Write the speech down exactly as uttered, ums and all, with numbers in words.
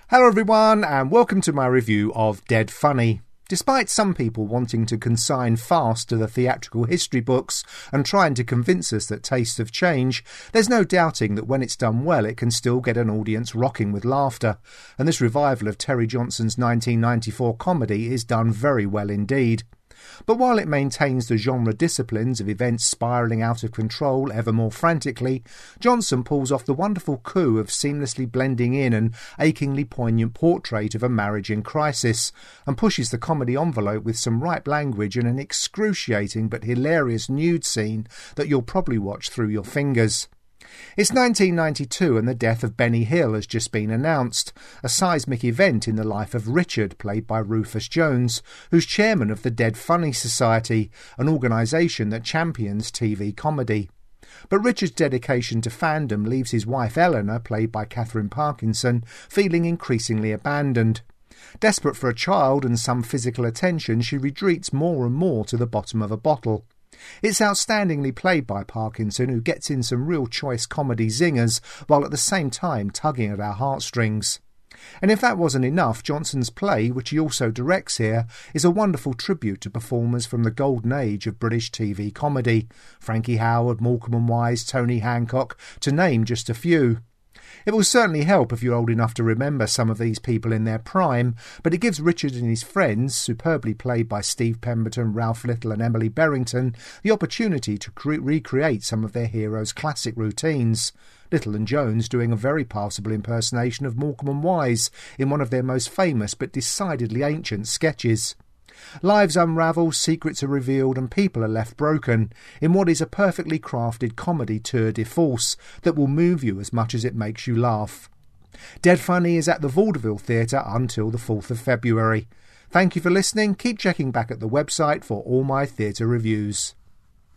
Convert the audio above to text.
Hello everyone and welcome to my review of Dead Funny. Despite some people wanting to consign fast to the theatrical history books and trying to convince us that tastes have changed, there's no doubting that when it's done well it can still get an audience rocking with laughter, and this revival of Terry Johnson's nineteen ninety-four comedy is done very well indeed. But while it maintains the genre disciplines of events spiralling out of control ever more frantically, Johnson pulls off the wonderful coup of seamlessly blending in an achingly poignant portrait of a marriage in crisis, and pushes the comedy envelope with some ripe language and an excruciating but hilarious nude scene that you'll probably watch through your fingers. It's nineteen ninety-two and the death of Benny Hill has just been announced, a seismic event in the life of Richard, played by Rufus Jones, who's chairman of the Dead Funny Society, an organisation that champions T V comedy. But Richard's dedication to fandom leaves his wife Eleanor, played by Catherine Parkinson, feeling increasingly abandoned. Desperate for a child and some physical attention, she retreats more and more to the bottom of a bottle. It's outstandingly played by Parkinson, who gets in some real choice comedy zingers while at the same time tugging at our heartstrings. And if that wasn't enough, Johnson's play, which he also directs here, is a wonderful tribute to performers from the golden age of British T V comedy: Frankie Howerd, Morecambe and Wise, Tony Hancock, to name just a few. It will certainly help if you're old enough to remember some of these people in their prime, but it gives Richard and his friends, superbly played by Steve Pemberton, Ralph Little and Emily Berrington, the opportunity to cre- recreate some of their heroes' classic routines. Little and Jones doing a very passable impersonation of Morecambe and Wise in one of their most famous but decidedly ancient sketches. Lives unravel, secrets are revealed and people are left broken in what is a perfectly crafted comedy tour de force that will move you as much as it makes you laugh. Dead Funny is at the Vaudeville Theatre until the fourth of February. Thank you for listening. Keep checking back at the website for all my theatre reviews.